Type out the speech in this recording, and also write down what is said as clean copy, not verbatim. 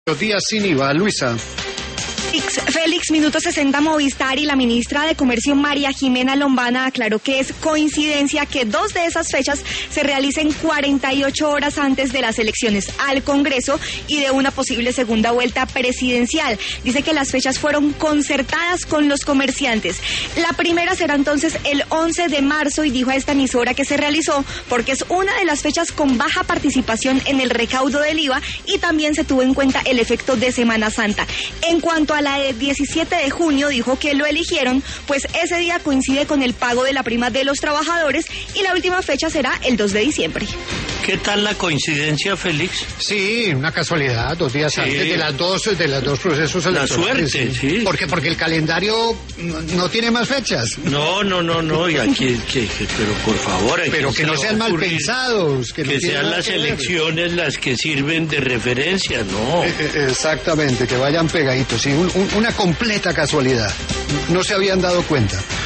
Los días sin IVA, Luisa. Félix, minuto 60 Movistar, y la ministra de Comercio María Jimena Lombana aclaró que es coincidencia que dos de esas fechas se realicen 48 horas antes de las elecciones al Congreso y de una posible segunda vuelta presidencial. Dice que las fechas fueron concertadas con los comerciantes. La primera será entonces el 11 de marzo y dijo a esta emisora que se realizó porque es una de las fechas con baja participación en el recaudo del IVA y también se tuvo en cuenta el efecto de Semana Santa. En cuanto a la de 17 de junio, dijo que lo eligieron, pues ese día coincide con el pago de la prima de los trabajadores y la última fecha será el 2 de diciembre. ¿Qué tal la coincidencia, Félix? Sí, una casualidad, 2 días antes de las dos procesos electorales. La suerte, sí. Porque el calendario no tiene más fechas. No, y aquí, pero por favor... Pero que no sean mal pensados. Que sean las elecciones las que sirven de referencia, ¿no? Exactamente, que vayan pegaditos, sí, una completa casualidad. No se habían dado cuenta.